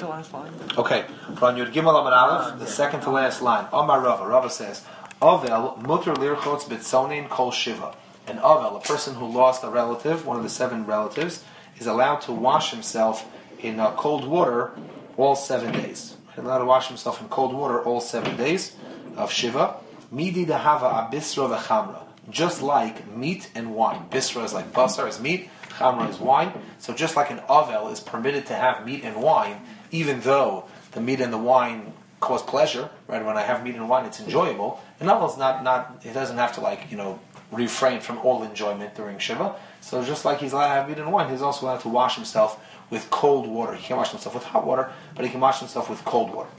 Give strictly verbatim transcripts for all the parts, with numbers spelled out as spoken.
the last line? Okay. On Yud Gimel Amud Aleph, the second to last line. Omar Rava. Rava says, Avel muter lirchotz bitzonin kol shiva. An Avel, a person who lost a relative, one of the seven relatives, is allowed to wash himself in uh, cold water all seven days. He's allowed to wash himself in cold water all seven days of Shiva. Midi dahava abisra v'chamra. Just like meat and wine. Bisra is like basar, is meat. Chamra is wine. So just like an Avel is permitted to have meat and wine, even though the meat and the wine cause pleasure, right? When I have meat and wine, it's enjoyable. An Avel is not, not, it doesn't have to like, you know, refrain from all enjoyment during Shiva. So just like he's allowed to have meat and wine, he's also allowed to wash himself with cold water. He can't wash himself with hot water, but he can wash himself with cold water.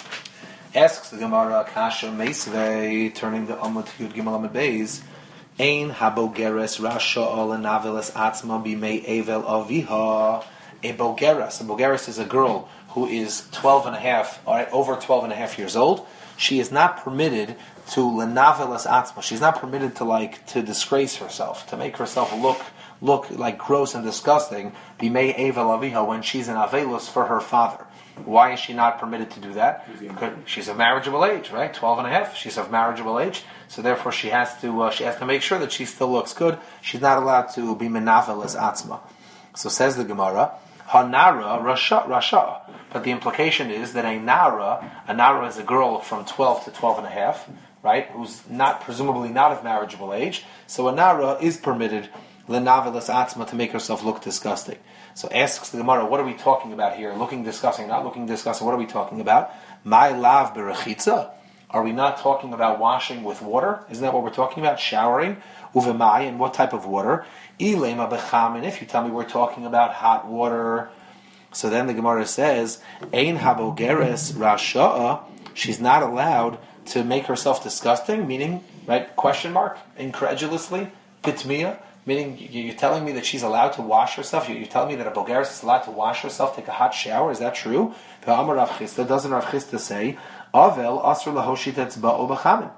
Asks the Gemara, Kasha Meisvei, turning the Amud to Yud Gimel Amud Beis, Ein habogeres rasha olenaveles atzma bimei evel aviha. A bogeres, a bogeres is a girl who is twelve and a half, all right, over twelve and a half years old. She is not permitted to lenaveles atzma. She's not permitted to like to disgrace herself, to make herself look look like gross and disgusting. Bimei evel aviha, when she's in avelus for her father. Why is she not permitted to do that? Because she's of marriageable age, right? Twelve and a half. She's of marriageable age, so therefore she has to uh, she has to make sure that she still looks good. She's not allowed to be menavel as atzma. So says the Gemara, Hanara rasha rasha. But the implication is that a nara, a nara is a girl from twelve to twelve and a half, right? Who's not presumably not of marriageable age. So a nara is permitted lenavelas atzma to make herself look disgusting. So asks the Gemara, what are we talking about here? Looking disgusting, not looking disgusting. What are we talking about? My lav berechitza. Are we not talking about washing with water? Isn't that what we're talking about? Showering. Uvemai, and what type of water? Ilema becham. And if you tell me we're talking about hot water, so then the Gemara says, Ein habogeres rasha'a. She's not allowed to make herself disgusting, meaning, right, question mark, incredulously, pitmiya. Meaning, you're telling me that she's allowed to wash herself? You're telling me that a Bulgaris is allowed to wash herself, take a hot shower? Is that true? Doesn't Rav Chisda say, Avel asr lahoshit etzba'o b'chamin?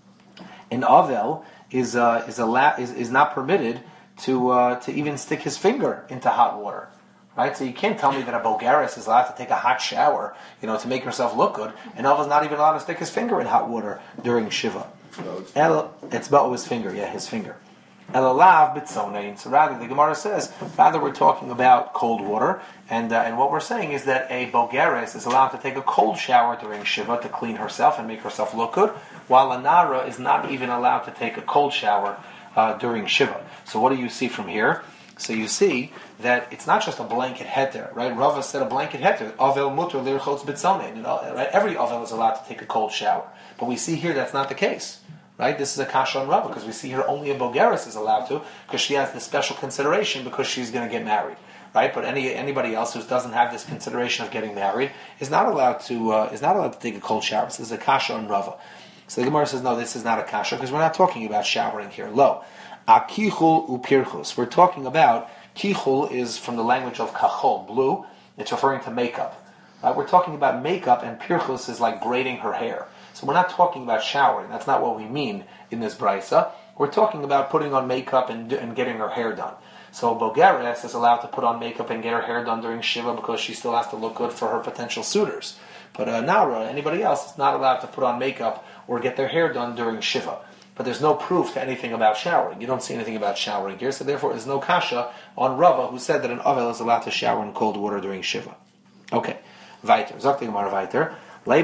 An Avel is uh, is, allowed, is is not permitted to uh, to even stick his finger into hot water, right? So you can't tell me that a Bulgaris is allowed to take a hot shower, you know, to make herself look good. An Avel is not even allowed to stick his finger in hot water during Shiva. El etzba'o, his finger, yeah, his finger. Elalav bitzonein. So rather, the Gemara says, rather we're talking about cold water, and uh, and what we're saying is that a bogeres is allowed to take a cold shower during Shiva to clean herself and make herself look good, while a nara is not even allowed to take a cold shower uh, during Shiva. So what do you see from here? So you see that it's not just a blanket heter, right? Rava said a blanket heter. Avel muter lirchotz bitzonein. Right? Every avel is allowed to take a cold shower, but we see here that's not the case. Right? This is a kasha on Rava, because we see here only a bogeres is allowed to, because she has this special consideration because she's going to get married. Right? But any anybody else who doesn't have this consideration of getting married is not allowed to uh, is not allowed to take a cold shower. This is a kasha on Rava. So the Gemara says, no, this is not a kasha, because we're not talking about showering here. Lo. Akichul upirchus. We're talking about, kichul is from the language of kachol, blue. It's referring to makeup. Right? We're talking about makeup, and pirchus is like braiding her hair. So we're not talking about showering. That's not what we mean in this brisa. We're talking about putting on makeup and, and getting her hair done. So Bogeres is allowed to put on makeup and get her hair done during Shiva because she still has to look good for her potential suitors. But uh, Nara, anybody else, is not allowed to put on makeup or get their hair done during Shiva. But there's no proof to anything about showering. You don't see anything about showering here, so therefore there's no kasha on Rava, who said that an Avel is allowed to shower in cold water during Shiva. Okay, weiter. Zok the Gemara weiter. So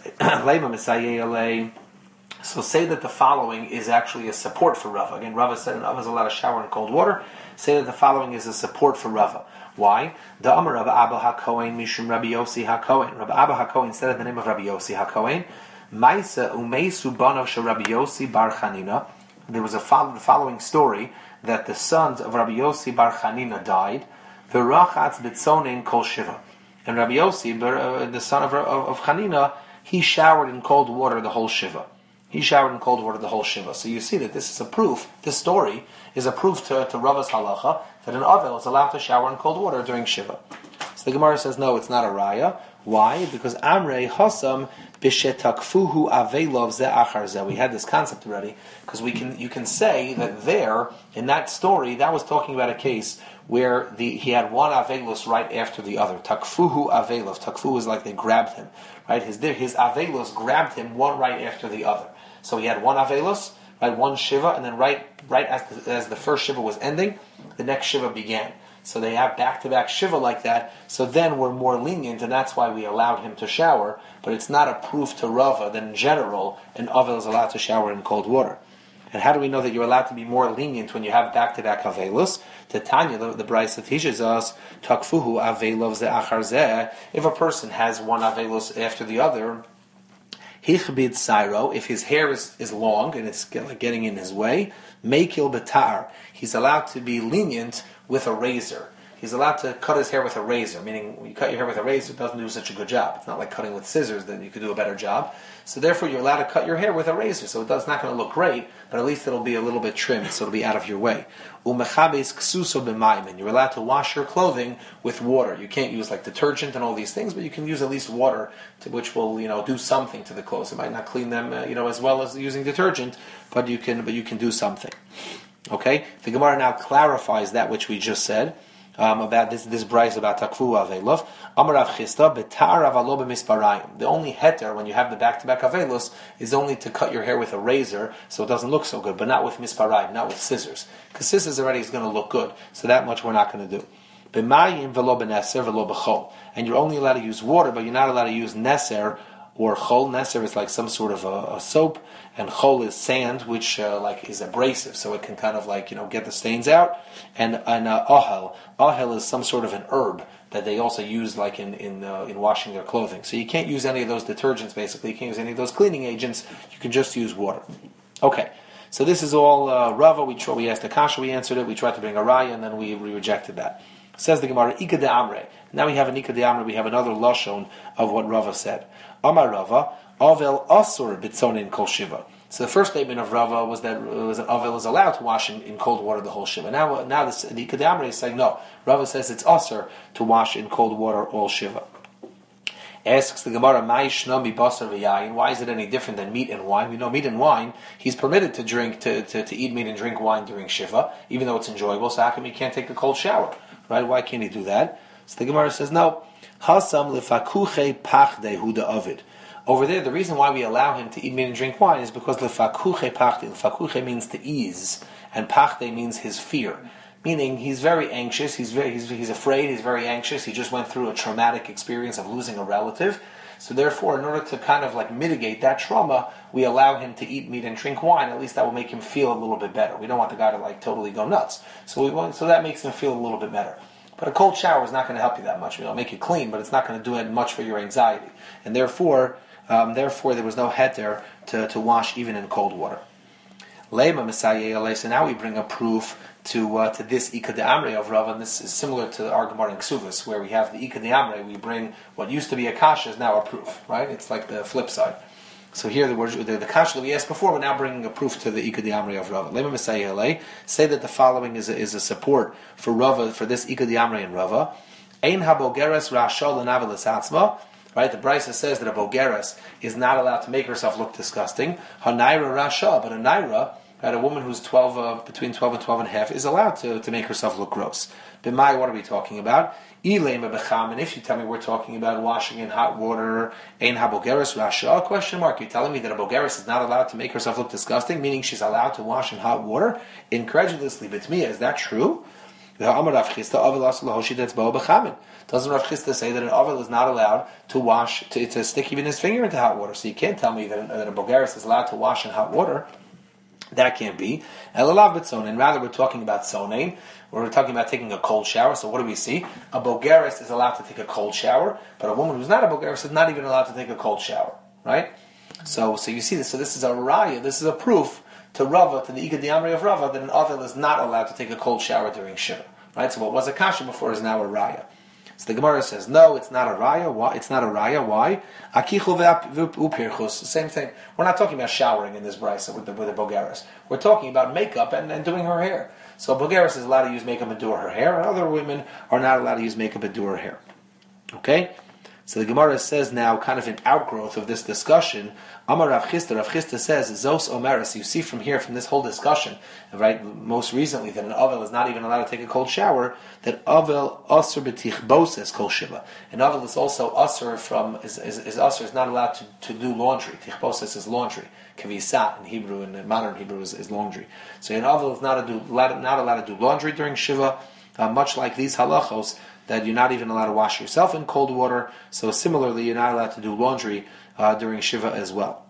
say that the following is actually a support for Rava. Again, Rava said an Rava is allowed to shower in cold water. Say that the following is a support for Rava. Why? The Amar Rabbi Abba HaKohen Mishum Rabbi Yossi HaKohen. Rabbi Abba HaKohen said in the name of Rabbi Yossi HaKohen, Maisa Umeisu Banav Shel Rabbi Yossi Bar Chanina. There was a follow, the following story that the sons of Rabbi Yossi Bar Chanina died. V'rachatz bitzonin kol shiva. And Rabbi Yossi, the son of, of, of Chanina, he showered in cold water the whole Shiva. He showered in cold water the whole Shiva. So you see that this is a proof, this story is a proof to, to Rava's halacha that an Avel is allowed to shower in cold water during Shiva. So the Gemara says, no, it's not a raya. Why? Because Amrei Hasam Bishetakfuhu Avelov Ze Achar Ze. We had this concept already, because we can you can say that there, in that story, that was talking about a case where the he had one Avelos right after the other. Takfuhu Avelov. Takfu is like they grabbed him. Right? His his Avelos grabbed him one right after the other. So he had one Avelos, right, one Shiva, and then right right as the, as the first Shiva was ending, the next Shiva began. So they have back-to-back Shiva like that, so then we're more lenient, and that's why we allowed him to shower, but it's not a proof to Rava that in general an Avel is allowed to shower in cold water. And how do we know that you're allowed to be more lenient when you have back-to-back Avelos? The Tanya, the, the Brisa teaches us, Takfuhu Avelov Ze Achar Zeh. If a person has one Avelos after the other, Hichbid Sairo, if his hair is, is long and it's getting in his way, Meikil Betar, he's allowed to be lenient with a razor. He's allowed to cut his hair with a razor, meaning when you cut your hair with a razor, it doesn't do such a good job. It's not like cutting with scissors, then you could do a better job. So therefore you're allowed to cut your hair with a razor. So it does, it's not going to look great, but at least it'll be a little bit trimmed, so it'll be out of your way. Umechabes ksuso b'mayim, you're allowed to wash your clothing with water. You can't use like detergent and all these things, but you can use at least water, to, which will, you know, do something to the clothes. It might not clean them, uh, you know, as well as using detergent, but you can, but you can do something. Okay, the Gemara now clarifies that which we just said um, about this this brayz about takfu avelov. Amar Rav Chisda betar avalo b'misparayim. The only heter when you have the back-to-back avelos is only to cut your hair with a razor, so it doesn't look so good, but not with misparayim, not with scissors, because scissors already is going to look good. So that much we're not going to do. B'mayim velo b'neser velo b'chol, and you're only allowed to use water, but you're not allowed to use neser or chol. Neser is like some sort of a, a soap, and chol is sand, which uh, like is abrasive, so it can kind of like, you know, get the stains out. And and uh, ahel, ahel is some sort of an herb that they also use like in in uh, in washing their clothing. So you can't use any of those detergents. Basically, you can't use any of those cleaning agents. You can just use water. Okay, so this is all uh, Rava. We try, we asked Akasha, we answered it. We tried to bring a raya, and then we, we rejected that. Says the Gemara, Ika de Amre. Now we have an Ika de Amre. We have another lashon of what Rava said. Amar Rava, Avel Asur Bitzonin Kol Shiva. So the first statement of Rava was that was that Avel is allowed to wash in, in cold water the whole Shiva. Now, now this, the Ika de Amre is saying no. Rava says it's Asur to wash in cold water all Shiva. Asks the Gemara, Mai Shnami Basar V'Yayin. Why is it any different than meat and wine? We know meat and wine, he's permitted to drink, to, to, to eat meat and drink wine during Shiva, even though it's enjoyable. So how come he can't take a cold shower? Right? Why can't he do that? So the Gemara says no. Hasam lefakuche pachde huda avid. Over there, the reason why we allow him to eat meat and drink wine is because lefakuche pachde. Lefakuche means to ease, and pachde means his fear. Meaning he's very anxious, he's very he's, he's afraid, he's very anxious, he just went through a traumatic experience of losing a relative. So therefore, in order to kind of like mitigate that trauma, we allow him to eat meat and drink wine. At least that will make him feel a little bit better. We don't want the guy to like totally go nuts. So we want, so that makes him feel a little bit better. But a cold shower is not going to help you that much. It'll make you clean, but it's not going to do it much for your anxiety. And therefore, um, therefore there was no heter to, to wash even in cold water. Lema Messiah. So now we bring a proof to uh, to this Ika de Amre of Rav, and this is similar to our Gemara in Ksuvas, where we have the Ika de Amre. We bring what used to be a kasha is now a proof, right? It's like the flip side. So here the word the, the kasha that we asked before, we're now bringing a proof to the Ika de Amre of Rava. Lema Messiah. Say that the following is a, is a support for Rava, for this Ika de Amre and Rava. Ein habogeres rashal lenavelis atzma. Right, the Brisa says that a bogeres is not allowed to make herself look disgusting. Hanaira rasha, but a naira, right, a woman who's twelve, uh, between twelve and twelve and a half, is allowed to, to make herself look gross. B'mai, what are we talking about? Ilema b'cham, and if you tell me we're talking about washing in hot water, ein habogeres rasha, question mark, you're telling me that a bogeres is not allowed to make herself look disgusting, meaning she's allowed to wash in hot water? Incredulously, b'tmiya, is that true? Doesn't Rav Chisda say that an Avel is not allowed to wash, to, to stick even his finger into hot water? So you can't tell me that, that a Bogeres is allowed to wash in hot water. That can't be. And rather we're talking about Sonain, where we're talking about taking a cold shower. So what do we see? A Bogeres is allowed to take a cold shower, but a woman who's not a Bogeres is not even allowed to take a cold shower. Right? So so you see this. So this is a raya, this is a proof to Rava, to the Ika de Amri of Rava, that an Avel is not allowed to take a cold shower during Shiva. Right? So what was a kasha before is now a raya. So the Gemara says, no, it's not a raya. Why? It's not a raya. Why? Akichu ve'upirchus. Same thing. We're not talking about showering in this brisa with the with the Bogeres. We're talking about makeup and, and doing her hair. So Bogeres is allowed to use makeup and do her hair, and other women are not allowed to use makeup and do her hair. Okay? So the Gemara says now, kind of an outgrowth of this discussion, Amar Rav Chisda, Rav Chisda says, Zos Omeres, you see from here, from this whole discussion, right, most recently, that an Avel is not even allowed to take a cold shower, that Avel Asr B'tichboses Kol Shiva. An Avel is also Asr from, is, is, is Asr, is not allowed to, to do laundry. Tichboses is laundry. Kavisa in Hebrew, in modern Hebrew, is, is laundry. So an Avel is not, do, not allowed to do laundry during Shiva, uh, much like these halachos, that you're not even allowed to wash yourself in cold water. So similarly, you're not allowed to do laundry uh, during Shiva as well.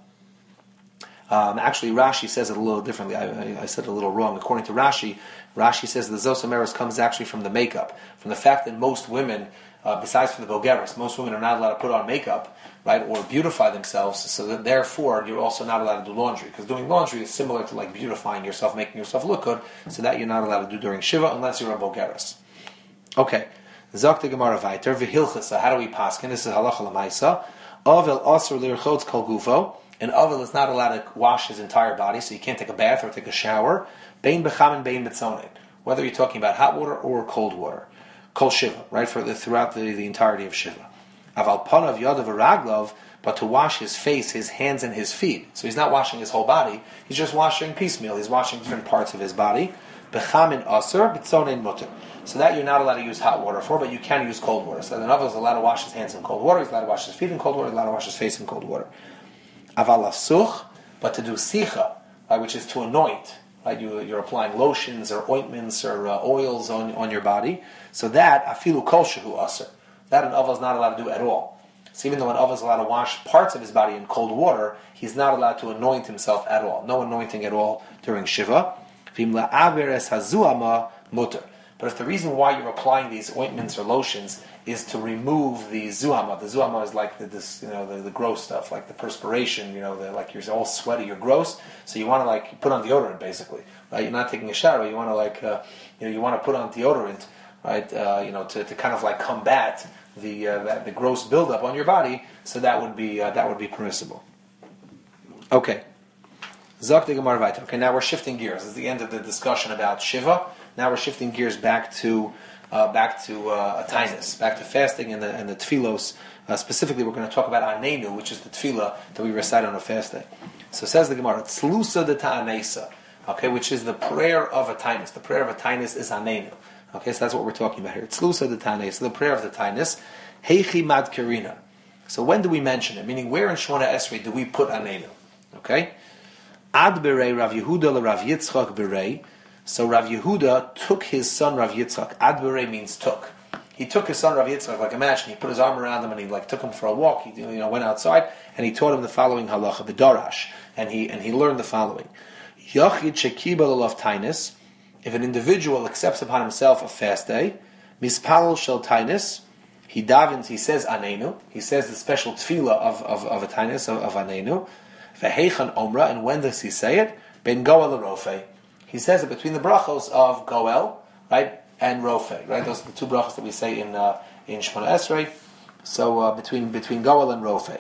Um, actually, Rashi says it a little differently. I, I said it a little wrong. According to Rashi, Rashi says the Zos Omeres comes actually from the makeup, from the fact that most women, uh, besides for the Bogeres, most women are not allowed to put on makeup, right, or beautify themselves. So that therefore, you're also not allowed to do laundry, because doing laundry is similar to like beautifying yourself, making yourself look good. So that you're not allowed to do during Shiva unless you're a Bogeres. Okay. Zakta Gemara Vayter v'hilchasa. How do we paskin? This is halacha l'maisa. Avel asur lirchotz kol gufo. An avel is not allowed to wash his entire body, so you can't take a bath or take a shower. Bein b'chamin, bein b'tzonin. Whether you're talking about hot water or cold water, kol shiva, right, for the, throughout the, the entirety of shiva. Aval panav yadav v'raglov, but to wash his face, his hands, and his feet. So he's not washing his whole body. He's just washing piecemeal. He's washing different parts of his body. B'chamin asur, b'tzonin mutter. So that you're not allowed to use hot water for, but you can use cold water. So the Navi is allowed to wash his hands in cold water, he's allowed to wash his feet in cold water, he's allowed to wash his face in cold water. Aval asuch, but to do sicha, right, which is to anoint, right, you, you're applying lotions or ointments or uh, oils on, on your body. So that, afilu kol shehu aser, that an Aval is not allowed to do at all. So even though an Aval is allowed to wash parts of his body in cold water, he's not allowed to anoint himself at all. No anointing at all during Shiva. Vim la'aver es hazuama mutter. But if the reason why you're applying these ointments or lotions is to remove the zuhama, the zuhama is like the, this, you know, the, the gross stuff, like the perspiration, you know, the, like you're all sweaty, you're gross, so you want to like put on deodorant basically, right? You're not taking a shower, you want to like, uh, you know, you want to put on deodorant, right? Uh, you know, to, to kind of like combat the uh, that, the gross buildup on your body, so that would be uh, that would be permissible. Okay. Okay, now we're shifting gears. This is the end of the discussion about Shiva. Now we're shifting gears back to uh, back to uh, Atinus, back to fasting and the and the tefillos. Uh, specifically, we're going to talk about Anenu, which is the tefillah that we recite on a fast day. So says the Gemara, Tzlusa de Ta'anesa, okay, which is the prayer of Atinus. The prayer of Atinus is Anenu. Okay, so that's what we're talking about here. Tzlusa de Ta'anesa, the prayer of the Atinus. Heichi Mad Kirina. So when do we mention it? Meaning, where in Shmona Esrei do we put Anenu? Okay. Ad berei Rav Yehuda le Rav Yitzchak berei. So Rav Yehuda took his son Rav Yitzchak. Ad berei means took. He took his son Rav Yitzchak. Like imagine he put his arm around him and he like took him for a walk. He you know went outside and he taught him the following halacha, the darash, and he and he learned the following: Yachid shekibel alav tainis. If an individual accepts upon himself a fast day, mispalel shel tainis. He davens. He says anenu. He says the special tefillah of of, of a tainis of, of anenu. V'heichan omra, and when does he say it? Ben goel rofe. He says it between the brachos of goel, right, and rofe, right. Those are the two brachos that we say in uh, in Shmona Esrei. So uh, between between goel and rofe.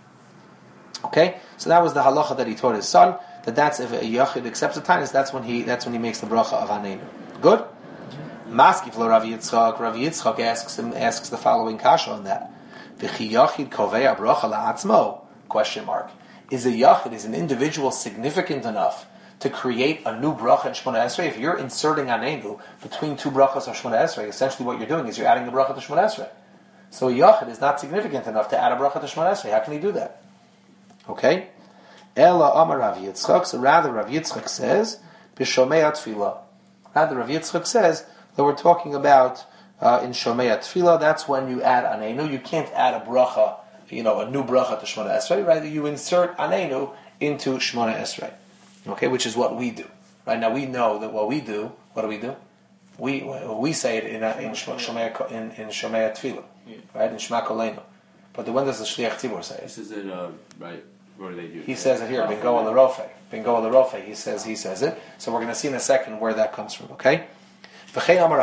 Okay, so that was the halacha that he taught his son. That that's if a yachid accepts a tainus, that's when he that's when he makes the bracha of anenu. Good. Maskif lo Rav Yitzchak. Rav Yitzchak asks him asks the following kasha on that. V'chi yachid kovei bracha la'atzmo? Question mark. Is a yachid, is an individual significant enough to create a new bracha in Shmona Esrei? If you're inserting anenu between two brachas of Shmona Esrei, essentially what you're doing is you're adding a bracha to Shmona Esrei. So a yachid is not significant enough to add a bracha to Shmona Esrei. How can he do that? Okay? Ela Amar Rav Yitzchak. So rather Rav Yitzchak says, B'shomei Tefillah. Rather Rav Yitzchak says that we're talking about uh, in Shomei Tefillah, that's when you add anenu. You can't add a bracha, you know, a new bracha to Shmona Esrei, right? You insert anenu into Shmona Esrei, okay, which is what we do. Right now, we know that what we do. What do we do? We we say it in in Shomei in in Shomei Tefillah, yeah. Right? In Shema Koleinu. But when does the Shliach Tzibur say it? This is it, uh, right? What do they do? He says it here. Bingo al Rofe. Bingo al Rofe. He says he says it. So we're going to see in a second where that comes from. Okay. Okay, so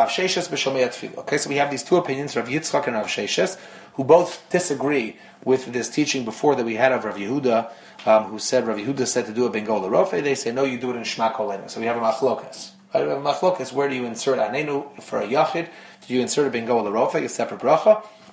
we have these two opinions, Rav Yitzchak and Rav Sheshes, who both disagree with this teaching before that we had of Rav Yehuda, um, who said Rav Yehuda said to do a Bingo al Rofe. They say no, you do it in Shema Kolenu. So we have a machlokas. Right? We have a machlokas. Where do you insert anenu for a yachid? Do you insert a Bingo al Rofe, a separate bracha?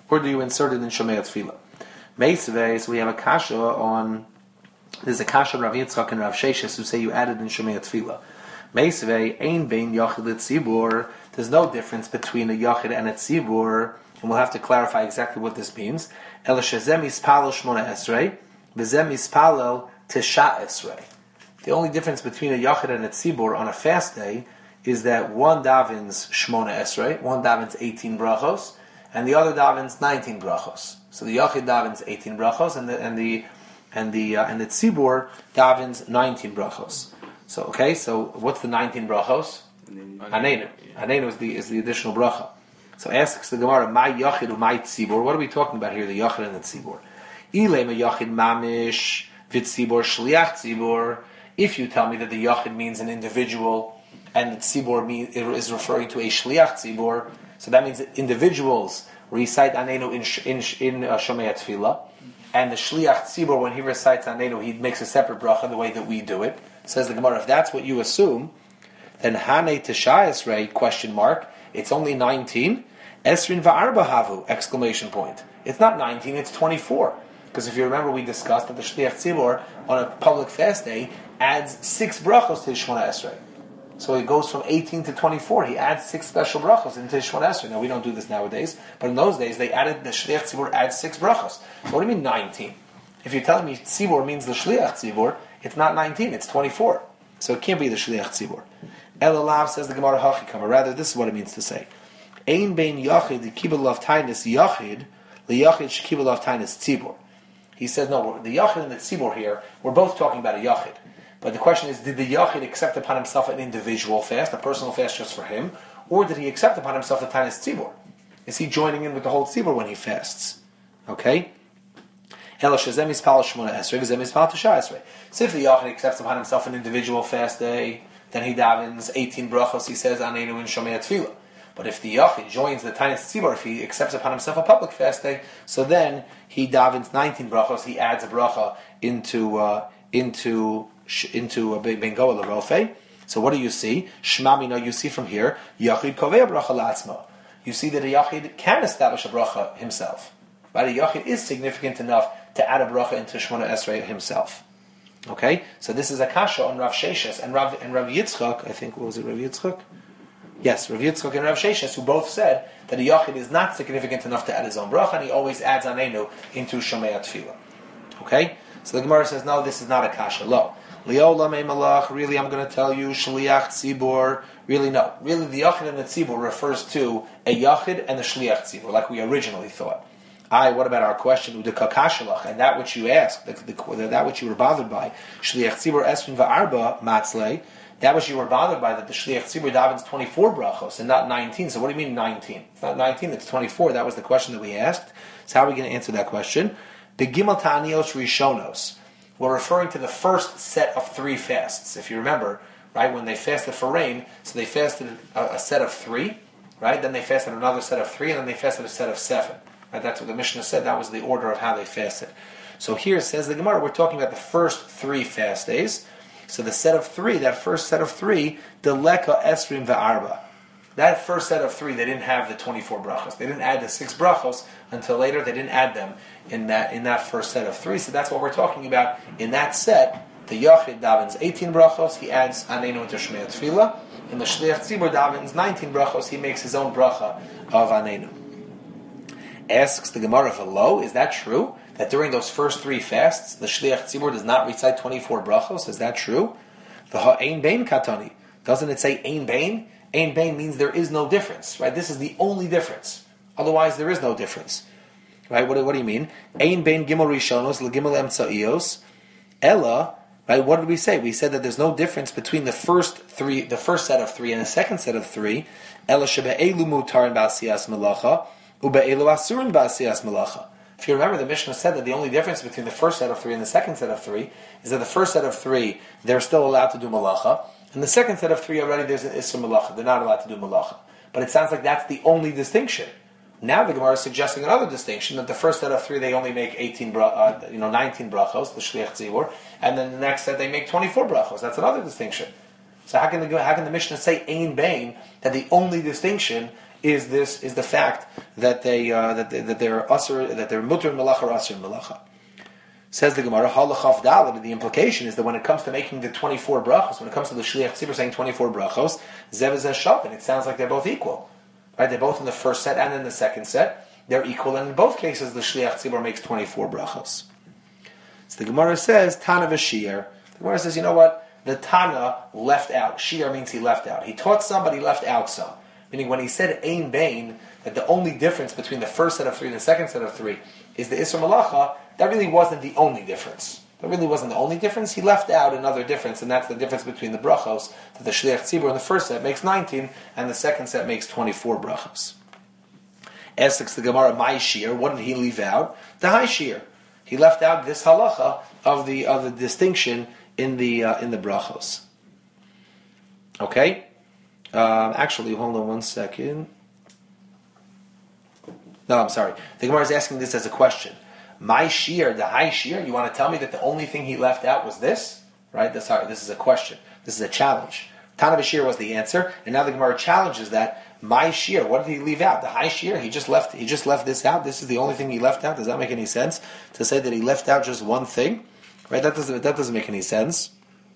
or do you insert it in Shomei Tefillah? Meisvei, so we have a kasha on, there's a kasha of Rav Yitzchak and Rav Sheshes who say you added in Shomei Tefillah. Meisvei, ein bein yachid tzibur, there's no difference between a yachid and a tzibur, and we'll have to clarify exactly what this means. El shezem ispalel shmona esrei, v'zem ispalel tisha esrei. The only difference between a yachid and a tzibur on a fast day is that one davens shmona esrei, one davens eighteen brachos, and the other davens nineteen brachos. So the yachid davens eighteen brachos, and the and the and the uh, and the tzibur davens nineteen brachos. So okay, so what's the nineteen brachos? Hanenu. Hanenu is the is the additional bracha. So asks the Gemara, my yachid or my tzibur? What are we talking about here? The yachid and the tzibur. Ilema yachid mamish v'tzibur shliach tzibur. If you tell me that the yachid means an individual and the tzibur mean, is referring to a shliach tzibur, so that means that individuals recite Anenu in in, in uh, Shomei Tefillah, and the shliach tzibur, when he recites Anenu, he makes a separate bracha the way that we do it. Says the Gemara, if that's what you assume, then Hane Tisha Esrei, question mark, it's only nineteen. Esrin va'arba havu, exclamation point. It's not nineteen, it's twenty-four. Because if you remember, we discussed that the shliach tzibur on a public fast day adds six brachos to his Shmona Esrei. So it goes from eighteen to twenty-four. He adds six special brachos into his Shmona Esrei. Now we don't do this nowadays, but in those days they added, the shliach tzibur adds six brachos. So what do you mean nineteen? If you're telling me tzibur means the shliach tzibur, it's not nineteen, it's twenty-four. So it can't be the shliach tzibur. Elalav, says the Gemara Hachikam, rather this is what it means to say. Ein bein yachid the kibbul of tainis yachid, the yachid shekibul of tainis tzibur. He says, no, the yachid and the tzibur here, we're both talking about a yachid. But the question is, did the yachid accept upon himself an individual fast, a personal fast just for him, or did he accept upon himself the tainis tzibur? Is he joining in with the whole tzibur when he fasts? Okay? So if the yachid accepts upon himself an individual fast day, then he davens eighteen brachos, he says, Anenu in Shomei Tefillah. But if the yachid joins the tainis tzibur, if he accepts upon himself a public fast day, so then he davens nineteen brachos, he adds a bracha into uh, into into a ben goel l'rofe. So what do you see? Shema mina, you see from here, yachid kovei bracha la'atzmo. You see that a yachid can establish a bracha himself. Right? A yachid is significant enough to add a bracha into Shmona Esrei himself. Okay, so this is a kasha on Rav Sheshes and Rav and Rav Yitzchak. I think what was it, Rav Yitzchak? Yes, Rav Yitzchak and Rav Sheshes, who both said that a yachid is not significant enough to add his own bracha, and he always adds Anenu into Shomei Tefillah. Okay, so the Gemara says, no, this is not a kasha. Lo, Leolam Malach. Really, I'm going to tell you, Shliach Tzibur. Really, no. Really, the yachid and the tzibur refers to a yachid and the shliach tzibur, like we originally thought. I, what about our question, udekakashalach, and that which you asked, the, the, that which you were bothered by, shliach tzibur esrin va'arba matzlei, that which you were bothered by, that the shliach tzibur davens twenty-four brachos and not nineteen. So what do you mean nineteen? It's not nineteen, it's twenty-four. That was the question that we asked. So how are we going to answer that question? Begimel ta'anios rishonos. We're referring to the first set of three fasts. If you remember, right, when they fasted for rain, so they fasted a, a set of three, right? Then they fasted another set of three, and then they fasted a set of seven. Right? That's what the Mishnah said. That was the order of how they fasted. So here says the Gemara, we're talking about the first three fast days. So the set of three, that first set of three, the leka esrim ve'arba. That first set of three, they didn't have the twenty-four brachos. They didn't add the six brachos until later. They didn't add them in that in that first set of three. So that's what we're talking about. In that set, the Yachid davens eighteen brachos. He adds Anenu into Shmei Tefillah. In the Shliach Tzibur davens nineteen brachos. He makes his own bracha of Anenu. Asks the Gemara of Lo, is that true? That during those first three fasts, the Shliach Tzibur does not recite twenty-four brachos? Is that true? The Ha'ein Bein Katani. Doesn't it say Ein Bein? Ein Bein means there is no difference, right? This is the only difference. Otherwise, there is no difference, right? What, what do you mean? Ein Bein Gimel Rishonos LeGimel Emtzaios Ella. Right? What did we say? We said that there's no difference between the first three, the first set of three, and the second set of three. Ella shebe'elu mutar ba'asiyas melacha ube'elu asurin ba'asiyas melacha. If you remember, the Mishnah said that the only difference between the first set of three and the second set of three is that the first set of three, they're still allowed to do malacha, and the second set of three already there's an isra malacha. They're not allowed to do malacha. But it sounds like that's the only distinction. Now the Gemara is suggesting another distinction, that the first set of three they only make eighteen, bra- uh, you know, nineteen brachos, the shliach tzibur, and then the next set they make twenty-four brachos. That's another distinction. So how can the how can the Mishnah say ein bein, that the only distinction is this is the fact that they uh, that they, that they're usher that they're mutter melacha or usher melacha. Says the Gemara, halachaf daled. The implication is that when it comes to making the twenty-four brachos, when it comes to the shliach tzibur saying twenty-four brachos, zev is shav, and it sounds like they're both equal, right? They're both in the first set and in the second set. They're equal, and in both cases, the shliach tzibur makes twenty-four brachos. So the Gemara says, Tana v'shir. The Gemara says, you know what? The Tana left out. Shir means he left out. He taught some, but he left out some. Meaning when he said ein bain, that the only difference between the first set of three and the second set of three is the Isra Malacha, that really wasn't the only difference. That really wasn't the only difference. He left out another difference, and that's the difference between the brachos, that the Shliach Tzibur in the first set makes nineteen, and the second set makes twenty-four brachos. Asks the Gemara, my shir, what did he leave out? The high shir. He left out this halacha of the of the distinction in the uh, in the brachos. Okay? Um, actually, hold on one second. No, I'm sorry. The Gemara is asking this as a question. My shir, the high shir, you want to tell me that the only thing he left out was this? Right? That's sorry, this is a question. This is a challenge. Tana b'shir was the answer, and now the Gemara challenges that. My shir, what did he leave out? The high shir, he just left. He just left this out. This is the only thing he left out. Does that make any sense? To say that he left out just one thing, right? That doesn't. That doesn't make any sense.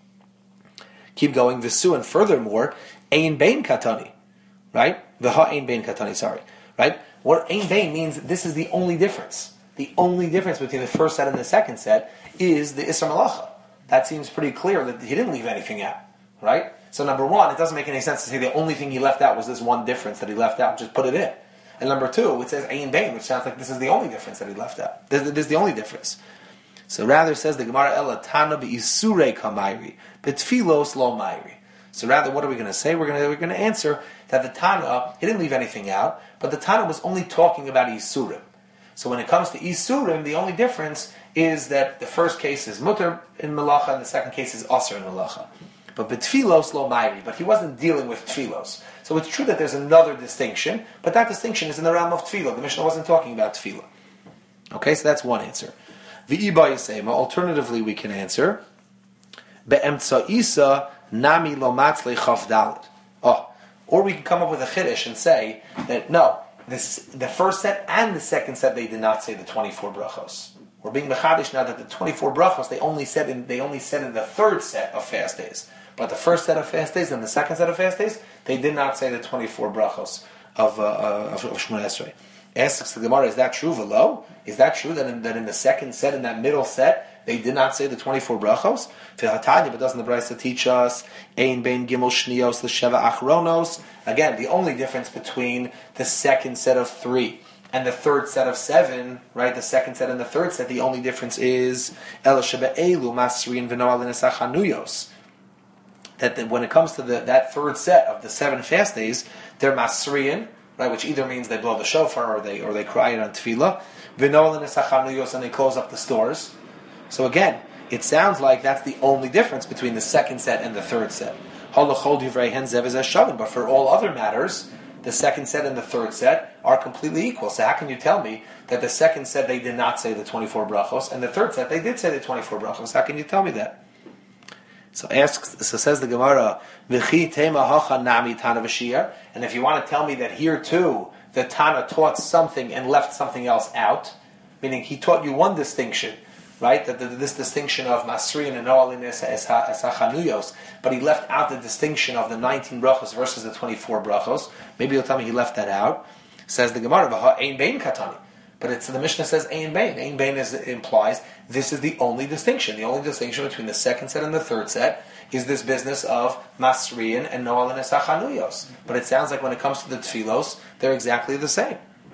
Keep going. V'su, and furthermore, ein bein katani, right? V'ha ein bein katani. Sorry, right? What ein bein means? This is the only difference. The only difference between the first set and the second set is the Isra Malacha. That seems pretty clear that he didn't leave anything out, right? So number one, it doesn't make any sense to say the only thing he left out was this one difference that he left out. Just put it in. And number two, it says ein bain, which sounds like this is the only difference that he left out. This, this is the only difference. So rather says the Gemara, Ela Tana be'isurei kamayri, betfilos lo mayri. So rather, what are we going to say? We're going to we're going to answer that the Tana, he didn't leave anything out, but the Tana was only talking about isurim. So when it comes to isurim, the only difference is that the first case is mutter in melacha, and the second case is aser in melacha. But betfilos lo mayri, but he wasn't dealing with tfilos. So it's true that there's another distinction, but that distinction is in the realm of tefillah. The Mishnah wasn't talking about tefillah. Okay, so that's one answer. V'iba yisema. Alternatively, we can answer be'emtsa isa nami lo matzle chaf dalet. Oh, or we can come up with a chiddush and say that no, this the first set and the second set they did not say the twenty-four brachos. We're being mechadish now that the twenty-four brachos they only said in they only said in the third set of fast days. But the first set of fast days and the second set of fast days, they did not say the twenty-four brachos of uh, of, of Shmoneh Esrei. Asks the Gemara, is that true? V'lo? Is that true that in, that in the second set, in that middle set, they did not say the twenty-four brachos? V'hatanya, but doesn't the Brisa teach us ein bein gimel shniyos l'sheva achronos? Again, the only difference between the second set of three and the third set of seven, right? The second set and the third set, the only difference is el sheba elu masrin v'noal l'nesachanuyos. That the, when it comes to the, that third set of the seven fast days, they're masriyan, right, which either means they blow the shofar or they or they cry it on tefillah, v'noal l'nesachanuyos, and they close up the stores. So again, it sounds like that's the only difference between the second set and the third set. But for all other matters, the second set and the third set are completely equal. So how can you tell me that the second set they did not say the twenty-four brachos, and the third set they did say the twenty-four brachos? How can you tell me that? So asks, so says the Gemara, V'chi tema hacha nami tana v'shir. And if you want to tell me that here too, the Tana taught something and left something else out, meaning he taught you one distinction, right? That this distinction of Masriyan and Noalin as Hachanuyos, but he left out the distinction of the nineteen brachos versus the twenty-four brachos. Maybe you'll tell me he left that out. Says the Gemara, V'ha ein bein katani. But it's the Mishnah says ein bein. Ein bein is, implies this is the only distinction. The only distinction between the second set and the third set is this business of Masriyan and Noalin as Hachanuyos. But it sounds like when it comes to the tfilos, they're exactly the same.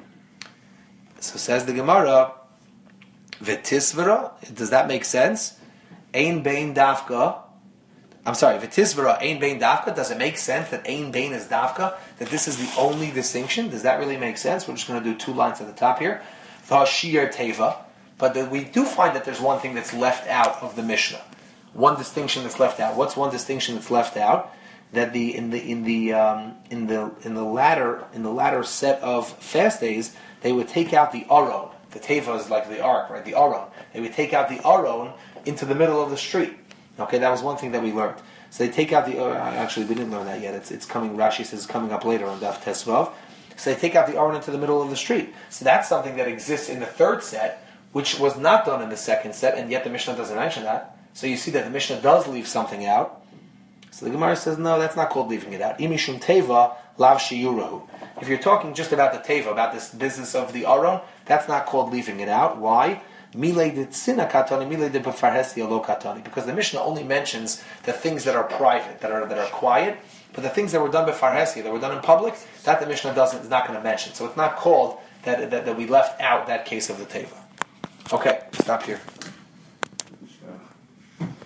So says the Gemara, V'tisvara, does that make sense? Ein bein dafka. I'm sorry, V'tisvara, ein bein dafka. Does it make sense that ein bein is dafka? That this is the only distinction? Does that really make sense? We're just going to do two lines at the top here. V'hashir teva. But the, we do find that there's one thing that's left out of the Mishnah. One distinction that's left out. What's one distinction that's left out? That the in the in the um, in the in the latter in the latter set of fast days they would take out the aron. The teva is like the ark, right? The aron. They would take out the aron into the middle of the street. Okay, that was one thing that we learned. So they take out the. Uh, actually, we didn't learn that yet. It's it's coming. Rashi says it's coming up later on Daf Tesvav. So they take out the aron into the middle of the street. So that's something that exists in the third set, which was not done in the second set, and yet the Mishnah doesn't mention that. So you see that the Mishnah does leave something out. So the Gemara says, no, that's not called leaving it out. Imishum teva lav shiyurahu. If you're talking just about the teva, about this business of the aron, that's not called leaving it out. Why? Milei de tzina katani, milei de befarhesi alo katani. Because the Mishnah only mentions the things that are private, that are that are quiet, but the things that were done befarhesi, that were done in public, that the Mishnah doesn't is not going to mention. So it's not called that, that that we left out that case of the teva. Okay, stop here.